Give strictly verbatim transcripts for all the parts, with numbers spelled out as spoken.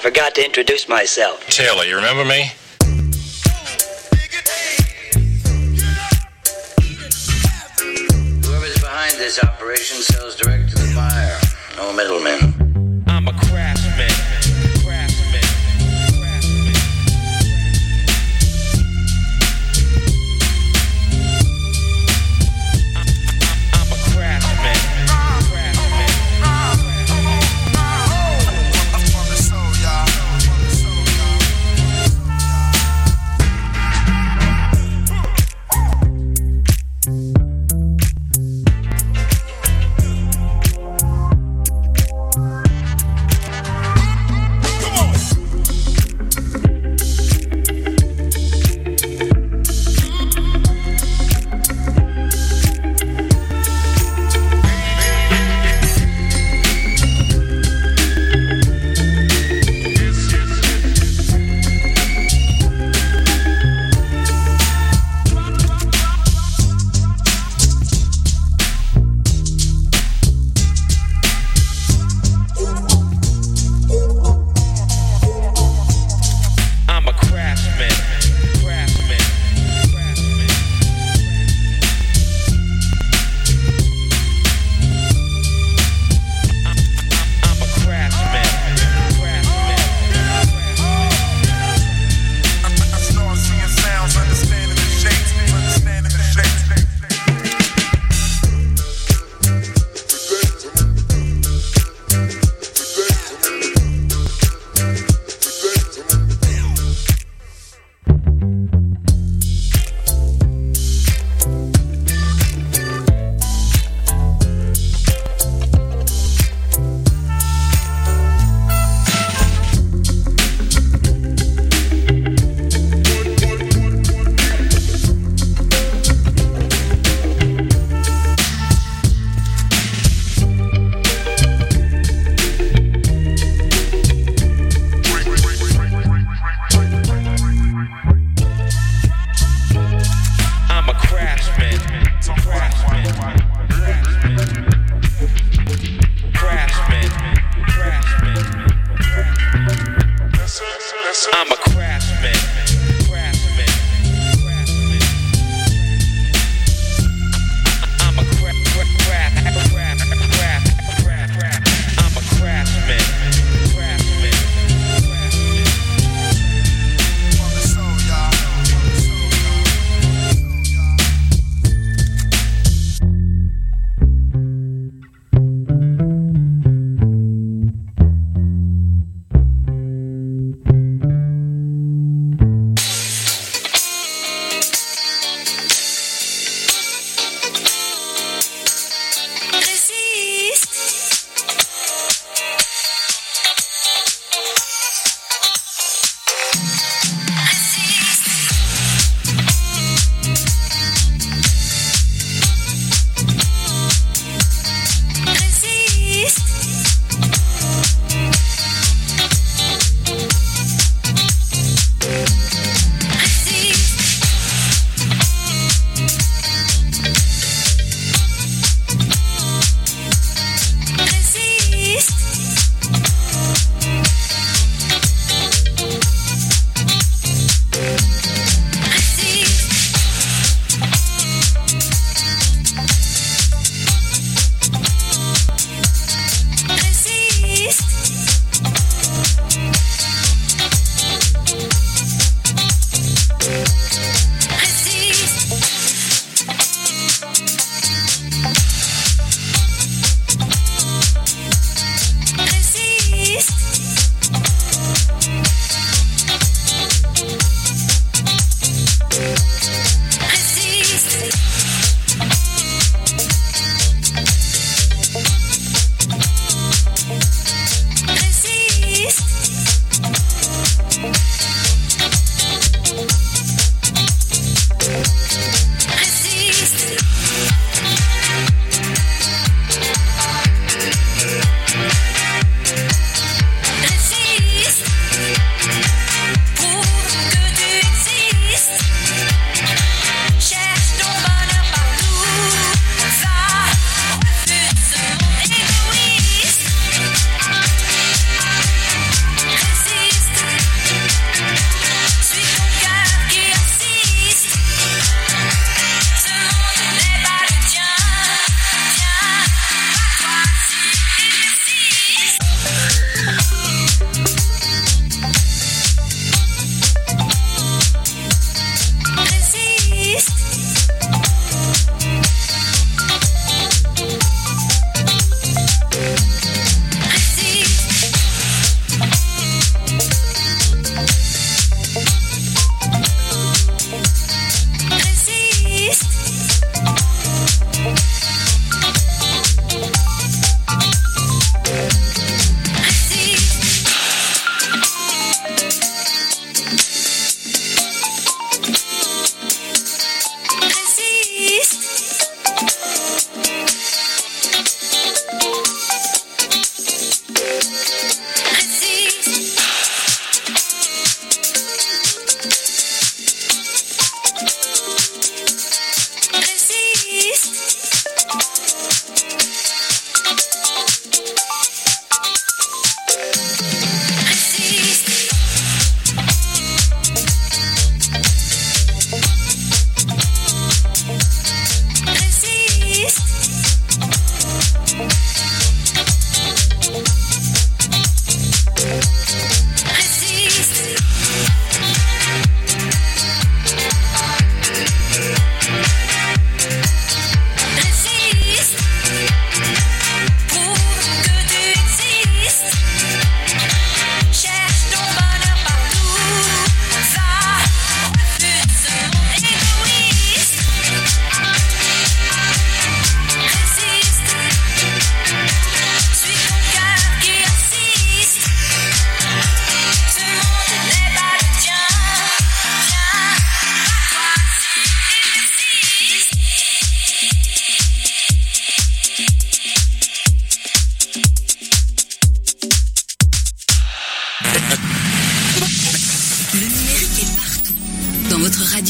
forgot to introduce myself. Taylor, you remember me? Whoever's behind this operation sells direct to the buyer. No middlemen. I'm a craftsman. Craftsman. Craftsman. I'm a craftsman. Craftsman. From the soul, y'all. From the soul, y'all.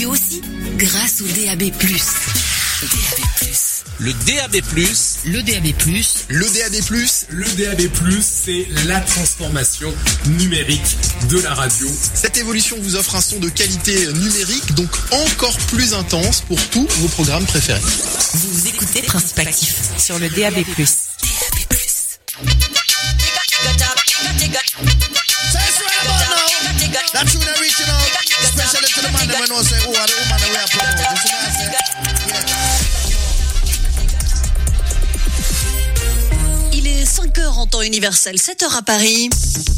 radio aussi grâce au D A B plus. D A B plus. Le D A B plus, Le D A B plus. le D A B plus, Le D A B plus, c'est la transformation numérique de la radio. cette évolution vous offre un son de qualité numérique, donc encore plus intense pour tous vos programmes préférés. Vous écoutez Principe Actif sur le D A B plus. D A B plus. That tune reaching out, especially to the man that know say, oh, the woman that we are promoting. You see what I say? Yeah. Il est cinq heures en temps universel, sept heures à Paris.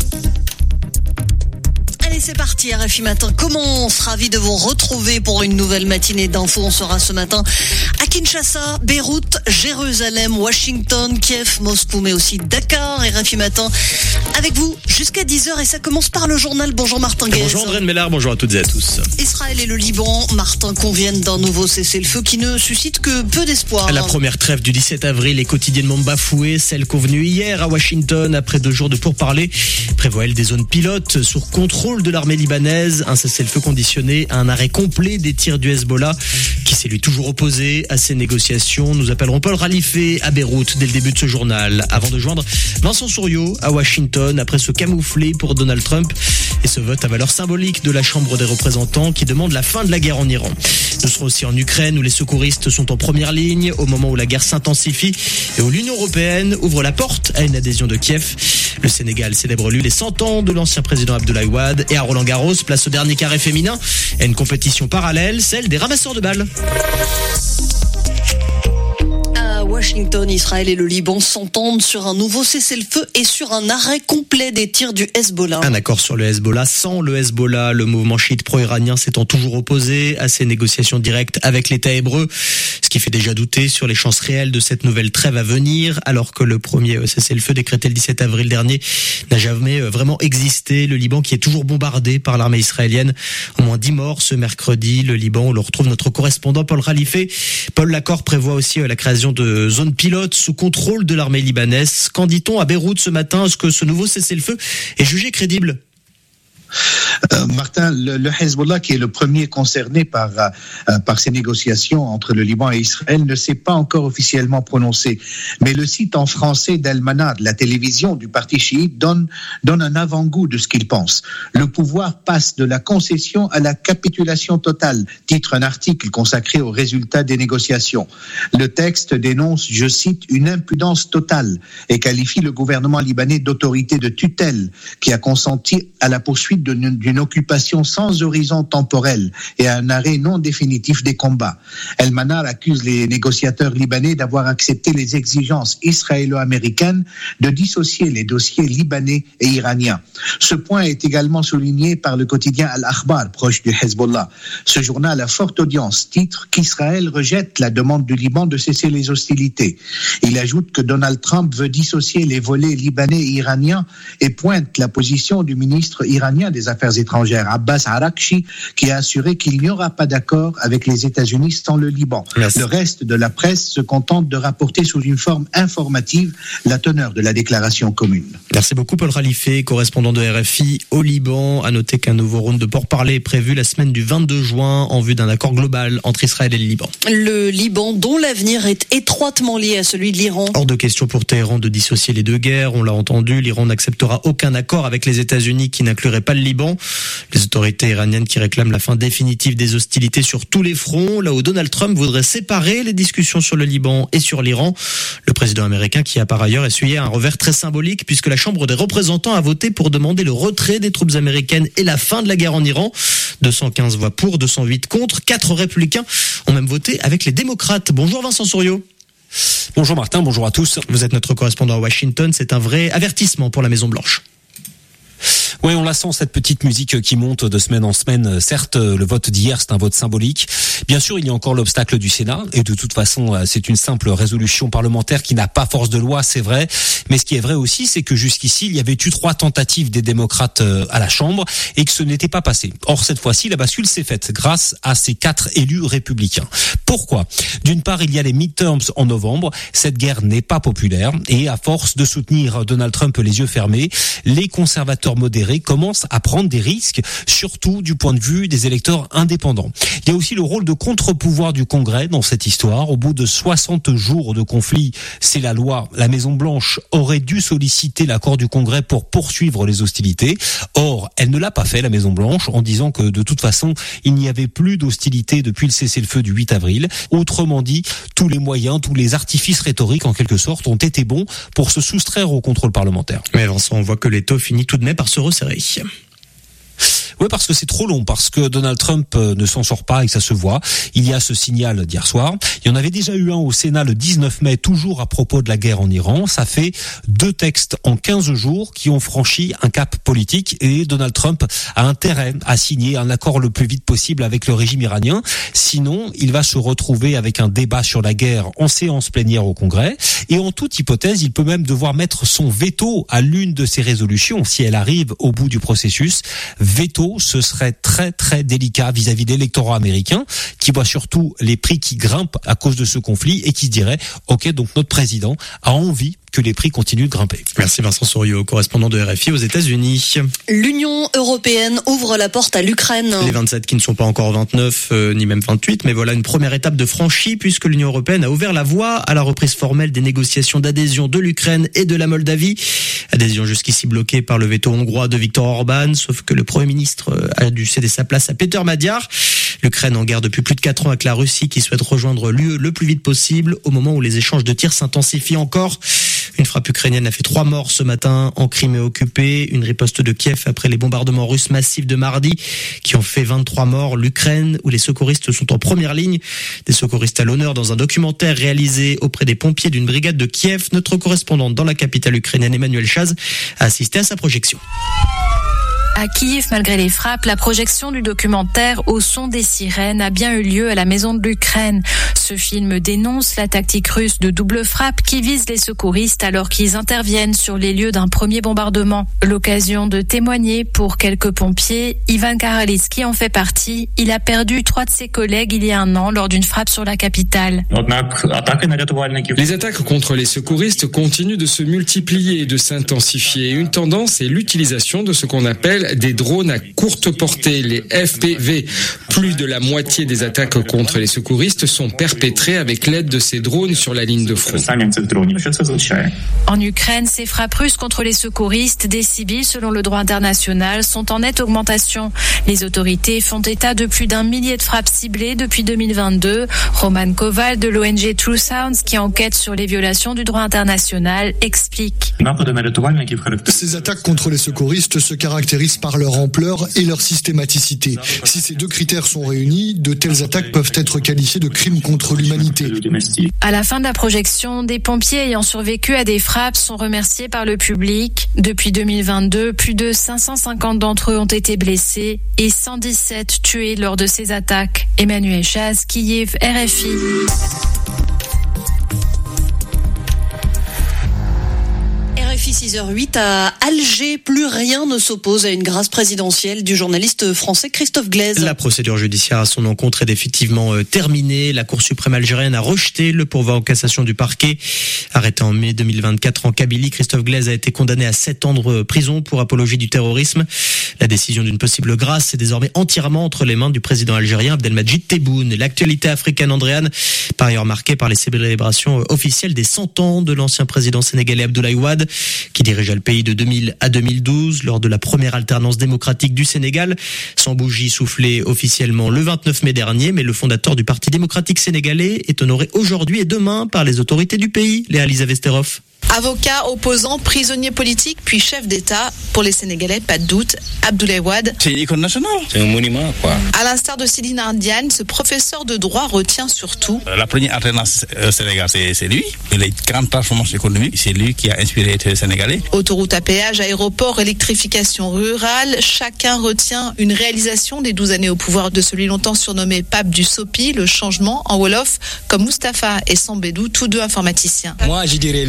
Allez, c'est parti, R F I Matin commence. Ravi de vous retrouver pour une nouvelle matinée d'infos. On sera ce matin à Kinshasa, Beyrouth, Jérusalem, Washington, Kiev, Moscou, mais aussi Dakar. R F I Matin avec vous jusqu'à dix heures et ça commence par le journal. Bonjour Martin Guez. Bonjour André Mellard, bonjour à toutes et à tous. Israël et le Liban, Martin, conviennent d'un nouveau cessez-le-feu qui ne suscite que peu d'espoir. La première trêve du dix-sept avril est quotidiennement bafouée, celle convenue hier à Washington après deux jours de pourparlers prévoit elle des zones pilotes sous contrôle de l'armée libanaise, un cessez-le-feu conditionné à un arrêt complet des tirs du Hezbollah qui s'est lui toujours opposé à ces négociations. Nous appellerons Paul Ralifé à Beyrouth dès le début de ce journal avant de joindre Vincent Souriau à Washington après se camoufler pour Donald Trump et ce vote à valeur symbolique de la Chambre des représentants qui demande la fin de la guerre en Iran. Nous serons aussi en Ukraine où les secouristes sont en première ligne au moment où la guerre s'intensifie et où l'Union européenne ouvre la porte à une adhésion de Kiev. Le Sénégal célèbre lui les cent ans de l'ancien président Abdoulaye Wade et à Roland-Garros, place au dernier carré féminin à une compétition parallèle, celle des ramasseurs de balles. Washington, Israël et le Liban s'entendent sur un nouveau cessez-le-feu et sur un arrêt complet des tirs du Hezbollah. Un accord sur le Hezbollah sans le Hezbollah, le mouvement chiite pro-iranien s'étant toujours opposé à ces négociations directes avec l'État hébreu, ce qui fait déjà douter sur les chances réelles de cette nouvelle trêve à venir, alors que le premier cessez-le-feu décrété le dix-sept avril dernier n'a jamais vraiment existé. Le Liban qui est toujours bombardé par l'armée israélienne, au moins dix morts ce mercredi. Le Liban, on le retrouve notre correspondant Paul Ralifé. Paul, l'accord prévoit aussi la création de zone pilote sous contrôle de l'armée libanaise. Qu'en dit-on à Beyrouth ce matin? Est-ce que ce nouveau cessez-le-feu est jugé crédible? Euh, Martin, le, le Hezbollah, qui est le premier concerné par, euh, par ces négociations entre le Liban et Israël, ne s'est pas encore officiellement prononcé. Mais le site en français d'Al-Manar, la télévision du parti chiite, donne, donne un avant-goût de ce qu'il pense. Le pouvoir passe de la concession à la capitulation totale, titre un article consacré aux résultats des négociations. Le texte dénonce, je cite, une impudence totale et qualifie le gouvernement libanais d'autorité de tutelle qui a consenti à la poursuite d'une occupation sans horizon temporel et à un arrêt non définitif des combats. El-Manar accuse les négociateurs libanais d'avoir accepté les exigences israélo-américaines de dissocier les dossiers libanais et iraniens. Ce point est également souligné par le quotidien Al-Akhbar, proche du Hezbollah. Ce journal à forte audience titre qu'Israël rejette la demande du Liban de cesser les hostilités. Il ajoute que Donald Trump veut dissocier les volets libanais et iraniens et pointe la position du ministre iranien des Affaires étrangères, Abbas Araghchi, qui a assuré qu'il n'y aura pas d'accord avec les États-Unis sans le Liban. Merci. Le reste de la presse se contente de rapporter sous une forme informative la teneur de la déclaration commune. Merci beaucoup Paul Ralifé, correspondant de R F I au Liban. À noter qu'un nouveau round de pourparlers est prévu la semaine du vingt-deux juin en vue d'un accord global entre Israël et le Liban. Le Liban, dont l'avenir est étroitement lié à celui de l'Iran. Hors de question pour Téhéran de dissocier les deux guerres. On l'a entendu, l'Iran n'acceptera aucun accord avec les États-Unis qui n'inclurait pas le Liban. Les autorités iraniennes qui réclament la fin définitive des hostilités sur tous les fronts, là où Donald Trump voudrait séparer les discussions sur le Liban et sur l'Iran. Le président américain qui a par ailleurs essuyé un revers très symbolique puisque la Chambre des représentants a voté pour demander le retrait des troupes américaines et la fin de la guerre en Iran. deux cent quinze voix pour, deux cent huit contre. Quatre républicains ont même voté avec les démocrates. Bonjour Vincent Souriau. Bonjour Martin, bonjour à tous. Vous êtes notre correspondant à Washington. C'est un vrai avertissement pour la Maison-Blanche. Oui, on la sent, cette petite musique qui monte de semaine en semaine. Certes, le vote d'hier, c'est un vote symbolique. Bien sûr, il y a encore l'obstacle du Sénat. Et de toute façon, c'est une simple résolution parlementaire qui n'a pas force de loi, c'est vrai. Mais ce qui est vrai aussi, c'est que jusqu'ici, il y avait eu trois tentatives des démocrates à la Chambre et que ce n'était pas passé. Or, cette fois-ci, la bascule s'est faite grâce à ces quatre élus républicains. Pourquoi ? D'une part, il y a les midterms en novembre. Cette guerre n'est pas populaire. Et à force de soutenir Donald Trump les yeux fermés, les conservateurs modérés modérés commencent à prendre des risques, surtout du point de vue des électeurs indépendants. Il y a aussi le rôle de contre-pouvoir du Congrès dans cette histoire. Au bout de soixante jours de conflit, c'est la loi. La Maison-Blanche aurait dû solliciter l'accord du Congrès pour poursuivre les hostilités. Or, elle ne l'a pas fait, la Maison-Blanche, en disant que de toute façon, il n'y avait plus d'hostilités depuis le cessez-le-feu du huit avril. Autrement dit, tous les moyens, tous les artifices rhétoriques, en quelque sorte, ont été bons pour se soustraire au contrôle parlementaire. Mais Vincent, on voit que l'étau finit tout de même par se resserrer. Oui, parce que c'est trop long, parce que Donald Trump ne s'en sort pas et que ça se voit. Il y a ce signal d'hier soir. Il y en avait déjà eu un au Sénat le dix-neuf mai, toujours à propos de la guerre en Iran. Ça fait deux textes en quinze jours qui ont franchi un cap politique et Donald Trump a intérêt à signer un accord le plus vite possible avec le régime iranien. Sinon, il va se retrouver avec un débat sur la guerre en séance plénière au Congrès. Et en toute hypothèse, il peut même devoir mettre son veto à l'une de ces résolutions si elle arrive au bout du processus. Veto, ce serait très très délicat vis-à-vis de l'électorat américain qui voit surtout les prix qui grimpent à cause de ce conflit et qui se dirait ok, donc notre président a envie que les prix continuent de grimper. Merci Vincent Souriau, correspondant de R F I aux États-Unis. L'Union européenne ouvre la porte à l'Ukraine. Les vingt-sept qui ne sont pas encore vingt-neuf, euh, ni même vingt-huit, mais voilà une première étape de franchie puisque l'Union européenne a ouvert la voie à la reprise formelle des négociations d'adhésion de l'Ukraine et de la Moldavie. Adhésion jusqu'ici bloquée par le veto hongrois de Viktor Orban, sauf que le Premier ministre a dû céder sa place à Peter Magyar. L'Ukraine en guerre depuis plus de quatre ans avec la Russie qui souhaite rejoindre l'U E le plus vite possible au moment où les échanges de tirs s'intensifient encore. Une frappe ukrainienne a fait trois morts ce matin en Crimée occupée. Une riposte de Kiev après les bombardements russes massifs de mardi qui ont fait vingt-trois morts. L'Ukraine où les secouristes sont en première ligne. Des secouristes à l'honneur dans un documentaire réalisé auprès des pompiers d'une brigade de Kiev. Notre correspondante dans la capitale ukrainienne, Emmanuel Chaz, a assisté à sa projection. À Kiev, malgré les frappes, la projection du documentaire Au son des sirènes a bien eu lieu à la Maison de l'Ukraine. Ce film dénonce la tactique russe de double frappe qui vise les secouristes alors qu'ils interviennent sur les lieux d'un premier bombardement. L'occasion de témoigner pour quelques pompiers. Ivan Karaliski en fait partie. Il a perdu trois de ses collègues il y a un an lors d'une frappe sur la capitale. Les attaques contre les secouristes continuent de se multiplier et de s'intensifier. Une tendance est l'utilisation de ce qu'on appelle des drones à courte portée, les F P V. Plus de la moitié des attaques contre les secouristes sont perpétrées avec l'aide de ces drones sur la ligne de front. En Ukraine, ces frappes russes contre les secouristes, des civils selon le droit international, sont en nette augmentation. Les autorités font état de plus d'un millier de frappes ciblées depuis deux mille vingt-deux. Roman Koval de l'O N G True Sounds, qui enquête sur les violations du droit international, explique. Ces attaques contre les secouristes se caractérisent par leur ampleur et leur systématicité. Si ces deux critères sont réunis, de telles attaques peuvent être qualifiées de crimes contre l'humanité. À la fin de la projection, des pompiers ayant survécu à des frappes sont remerciés par le public. Depuis deux mille vingt-deux, plus de cinq cent cinquante d'entre eux ont été blessés et cent dix-sept tués lors de ces attaques. Emmanuel Chaz, Kiev, R F I. R F I six heures huit à Alger, plus rien ne s'oppose à une grâce présidentielle du journaliste français Christophe Glaise. La procédure judiciaire à son encontre est définitivement terminée. La Cour suprême algérienne a rejeté le pourvoi en cassation du parquet. Arrêté en mai deux mille vingt-quatre en Kabylie, Christophe Glaise a été condamné à sept ans de prison pour apologie du terrorisme. La décision d'une possible grâce est désormais entièrement entre les mains du président algérien Abdelmadjid Tebboune. L'actualité africaine, Andréane, par ailleurs marquée par les célébrations officielles des cent ans de l'ancien président sénégalais Abdoulaye Wade, qui dirigeait le pays de deux mille à deux mille douze lors de la première alternance démocratique du Sénégal. Sans bougie soufflée officiellement le vingt-neuf mai dernier, mais le fondateur du Parti démocratique sénégalais est honoré aujourd'hui et demain par les autorités du pays. Léa Lisa Vesterov. Avocat, opposant, prisonnier politique, puis chef d'État. Pour les Sénégalais, pas de doute, Abdoulaye Wade. C'est une icône nationale. C'est un monument, quoi. À l'instar de Céline Ardiane, ce professeur de droit retient surtout. La première alternance au Sénégal, c'est, c'est lui. Il a une grande performance économique. C'est lui qui a inspiré les Sénégalais. Autoroute à péage, aéroport, électrification rurale. Chacun retient une réalisation des douze années au pouvoir de celui longtemps surnommé pape du Sopi, le changement en Wolof, comme Mustapha et Sambedou, tous deux informaticiens. Moi, je dirais l'innovation.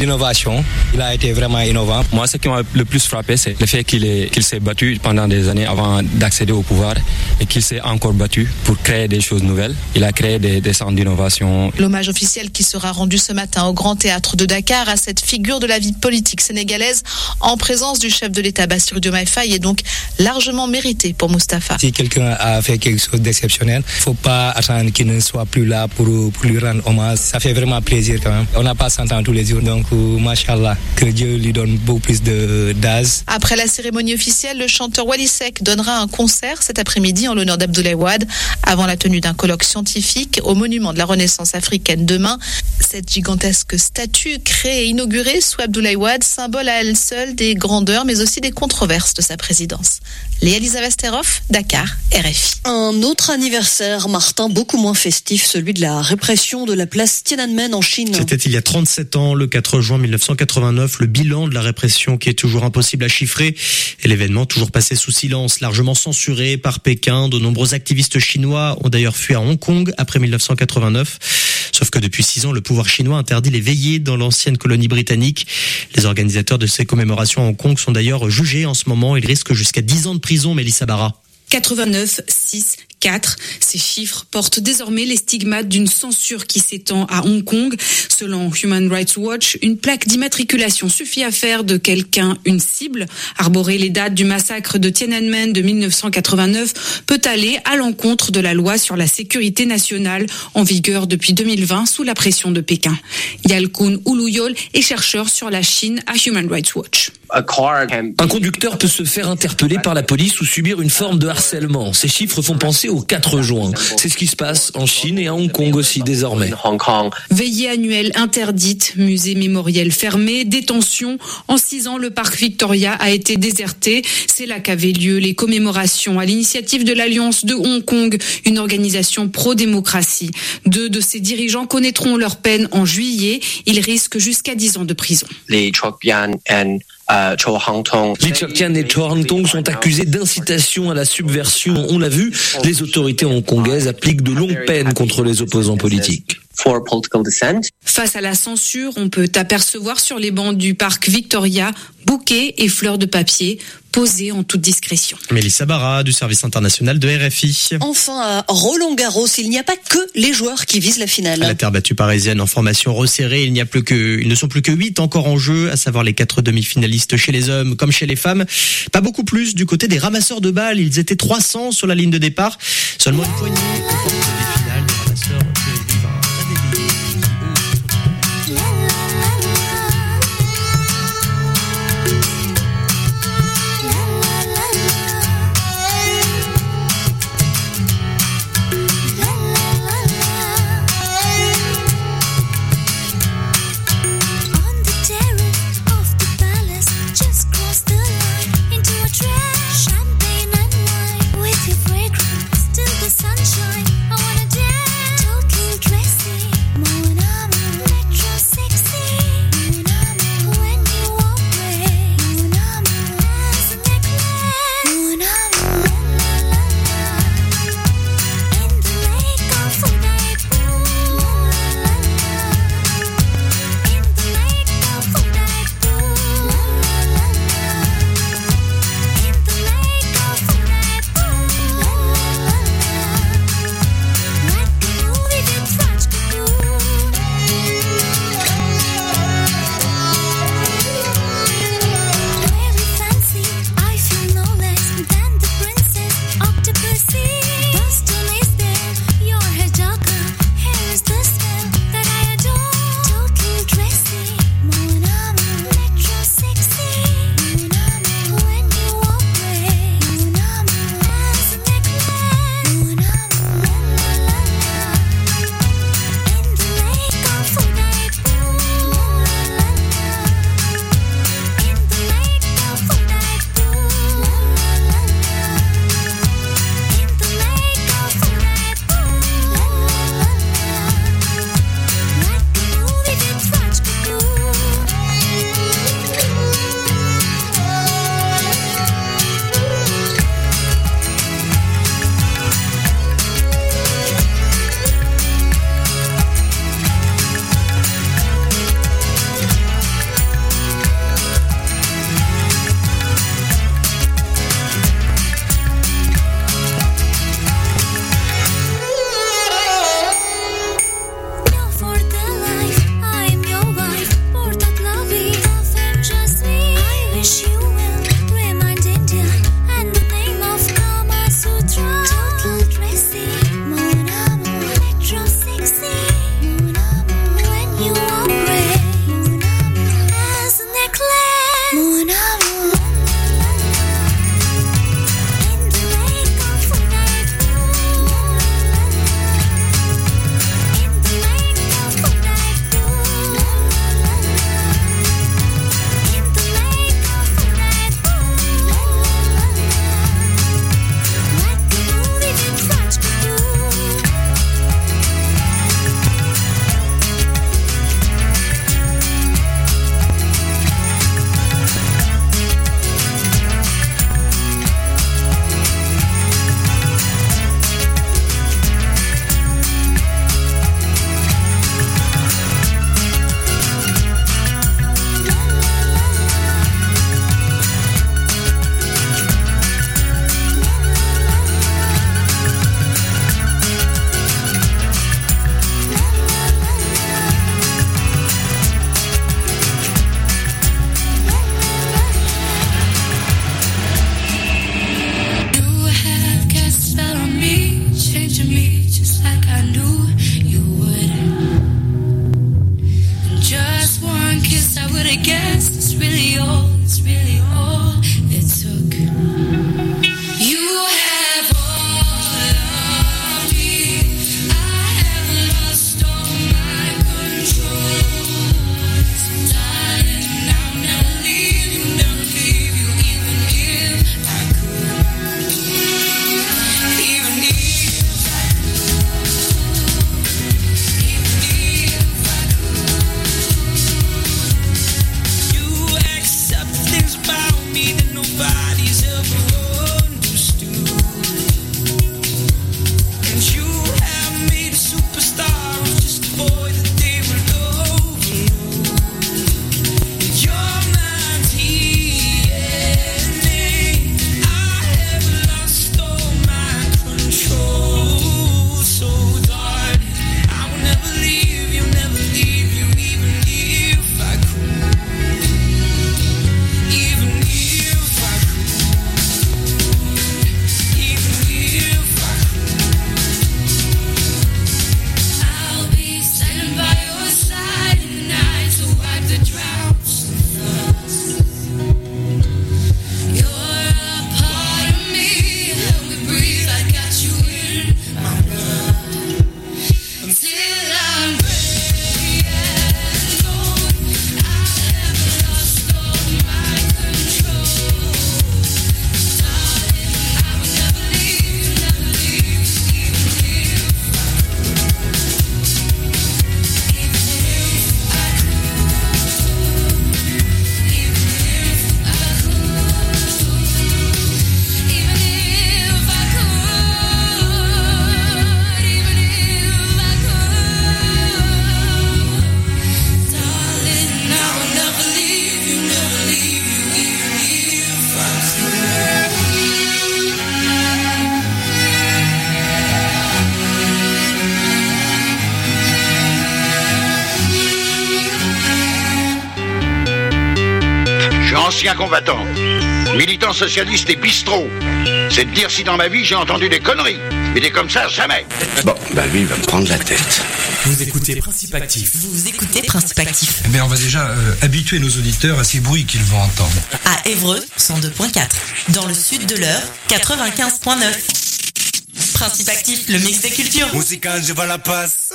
compétition. Il a été vraiment innovant. Moi, ce qui m'a le plus frappé, c'est le fait qu'il est, qu'il s'est battu pendant des années avant d'accéder au pouvoir et qu'il s'est encore battu pour créer des choses nouvelles. Il a créé des, des centres d'innovation. L'hommage officiel qui sera rendu ce matin au Grand Théâtre de Dakar à cette figure de la vie politique sénégalaise en présence du chef de l'État Bassirou Diomaye Faye est donc largement mérité pour Moustapha. Si quelqu'un a fait quelque chose d'exceptionnel, il ne faut pas attendre qu'il ne soit plus là pour, pour lui rendre hommage. Ça fait vraiment plaisir quand même. On n'a pas cent ans tous les jours, donc machallah, que Dieu lui donne beaucoup plus de d'âge. Après la cérémonie officielle, le chanteur Wally Seck donnera un concert cet après-midi en l'honneur d'Abdoulaye Wade avant la tenue d'un colloque scientifique au monument de la Renaissance africaine demain. Cette gigantesque statue créée et inaugurée sous Abdoulaye Wade, symbole à elle seule des grandeurs mais aussi des controverses de sa présidence. Léa Lisa Vesterhoff, Dakar, R F I. Un autre anniversaire, Martin, beaucoup moins festif, celui de la répression de la place Tiananmen en Chine. C'était il y a trente-sept ans, le quatre juin mille neuf cent quatre-vingt-neuf, le bilan de la répression qui est toujours impossible à chiffrer et l'événement toujours passé sous silence, largement censuré par Pékin. De nombreux activistes chinois ont d'ailleurs fui à Hong Kong après mille neuf cent quatre-vingt-neuf. Sauf que depuis six ans, le pouvoir chinois interdit les veillées dans l'ancienne colonie britannique. Les organisateurs de ces commémorations à Hong Kong sont d'ailleurs jugés en ce moment. Ils risquent jusqu'à dix ans de prison, Mélissa Barra. quatre-vingt-neuf, six, quatre. Ces chiffres portent désormais les stigmates d'une censure qui s'étend à Hong Kong. Selon Human Rights Watch, une plaque d'immatriculation suffit à faire de quelqu'un une cible. Arborer les dates du massacre de Tiananmen de mille neuf cent quatre-vingt-neuf peut aller à l'encontre de la loi sur la sécurité nationale en vigueur depuis deux mille vingt sous la pression de Pékin. Yalkun Uluyol est chercheur sur la Chine à Human Rights Watch. Un conducteur peut se faire interpeller par la police ou subir une forme de harcèlement. Ces chiffres font penser au quatre juin. C'est ce qui se passe en Chine et à Hong Kong aussi désormais. Veillée annuelle interdite, musée mémoriel fermé, détention. En six ans, le parc Victoria a été déserté. C'est là qu'avaient lieu les commémorations à l'initiative de l'Alliance de Hong Kong, une organisation pro-démocratie. Deux de ses dirigeants connaîtront leur peine en juillet. Ils risquent jusqu'à dix ans de prison. Les Chokyan et Li Chok-tian et Cho Hang-tong sont accusés d'incitation à la subversion. On l'a vu, les autorités hongkongaises appliquent de longues peines contre les opposants politiques. Face à la censure, on peut apercevoir sur les bancs du parc Victoria bouquets et fleurs de papier posés en toute discrétion. Mélissa Barra du service international de R F I. Enfin, à Roland-Garros, il n'y a pas que les joueurs qui visent la finale. À la terre battue parisienne en formation resserrée, il n'y a plus que, ils ne sont plus que huit encore en jeu, à savoir les quatre demi-finalistes chez les hommes comme chez les femmes. Pas beaucoup plus du côté des ramasseurs de balles. Ils étaient trois cents sur la ligne de départ. Seulement une poignée au porte des finales des ramasseurs qui vivent un vrai dédé. Champagne and wine with your fragrance, still the sunshine. I I guess it's really all, it's really all it took. You have all of me. I have lost all my control. So darling, I'll never leave you, never leave you, even if I could. Even if I could. Even if I could. You accept things about me that nobody's ever understood. And you have made a superstar of just a boy that they will overlook. You're my D N A. I have lost all my control. So darling, I will never leave you, never leave you, even if I could. Even if I could. Even if I could. I'll be standing by your side in the night to wipe the drops of thoughts. You're a part of me, help me breathe. I got you in my blood until I'm ready and alone. I have lost all my control. Darling, I will never leave you, never leave you, even if I Je suis ancien combattant, militant socialiste et bistrot. C'est de dire si dans ma vie j'ai entendu des conneries. Mais des comme ça, jamais. Bon, bah lui, il va me prendre la tête. Vous écoutez Principe Actif. Vous écoutez Principe Actif. Eh bien, on va déjà euh, habituer nos auditeurs à ces bruits qu'ils vont entendre. À Évreux, cent deux virgule quatre. Dans le sud de l'Eure, quatre-vingt-quinze virgule neuf. Principe Actif, le mix des cultures. Musical, je vais la passe.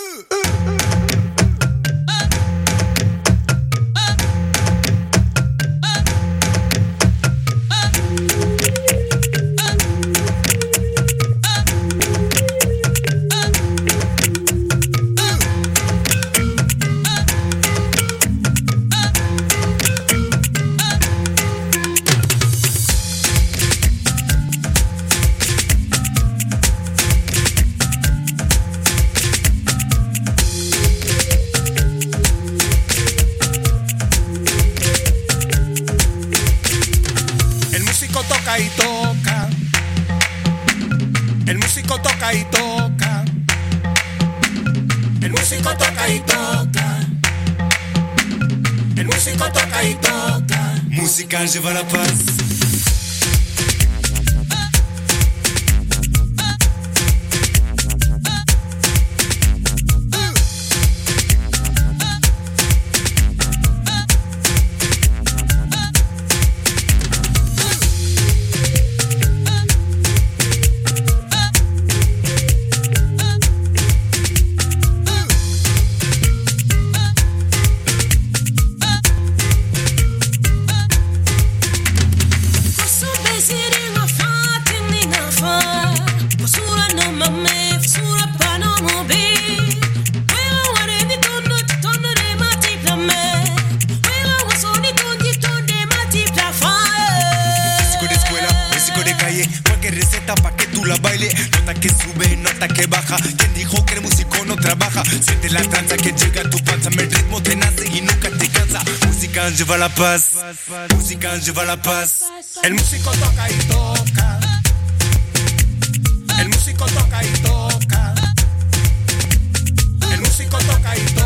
El músico toca y toca. El músico toca y toca. El músico toca y toca. El músico toca y toca. Musical, je vais la passe. Je vais la passe, musical, je vais la passe. El músico toca y toca. El músico toca y toca. El músico toca y toca.